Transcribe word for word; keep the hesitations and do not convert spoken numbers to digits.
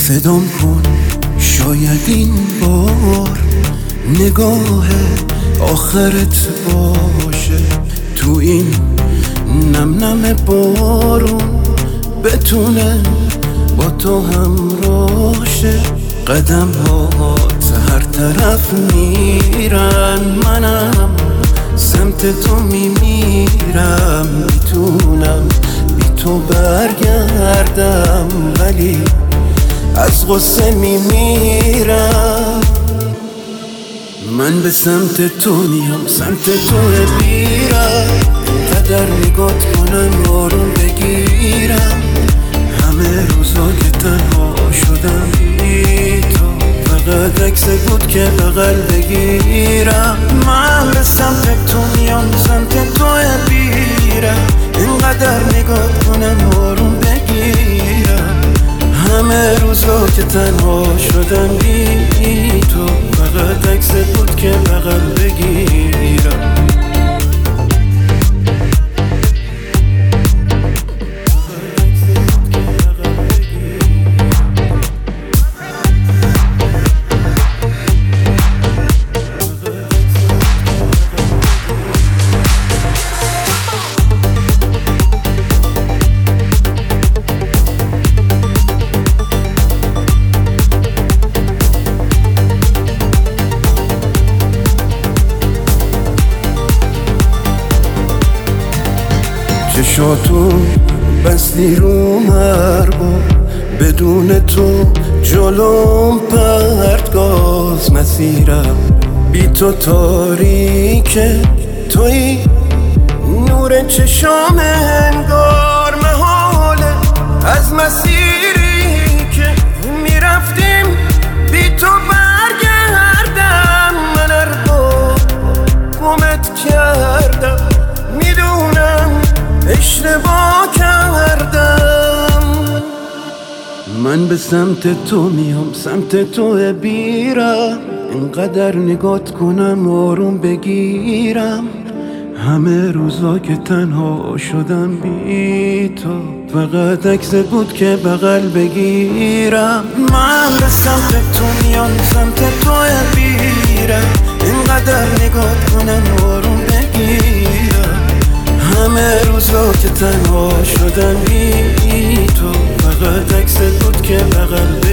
فدام کن شاید این بار نگاه آخرت باشه، تو این نم نم بارون بتونه با تو همراشه. قدم هات هر طرف میرن، منم سمت تو میمیرم. میتونم بی تو برگردم ولی از غصه میمیرم. من به سمت تو میام، سمت تو میرم. اینقدر نگات کنم آروم بگیرم. همه روزا که تنها شدم بی تو، فقط عکس بود که بغل بگیرم. من به سمت تو میام، سمت تو میرم. اینقدر نگات کنم آروم بگیرم. همه روزا که تنها شدم بی تو، فقط عکس بود که بغل بگیرم. چشاتون بستی رو مربا، بدون تو جلوم پرت گاز. مسیرم بی تو تاریکه، توی نور چشام انگار محاله. از مسیری که میرفتیم بی تو برگردم. من اربا گمت کردم، میدونم اشتباه کردم. من به سمت تو میام، سمت تو بیرم. اینقدر نگات کنم آروم بگیرم. همه روزا که تنها شدم بی تو، فقط عکس بود که بغل بگیرم. من به سمت تو میام، سمت تو بیرم. اینقدر نگات کنم آروم بگیرم. همه روزا که تنها شدم بی تو، فقط عکس بود که بغل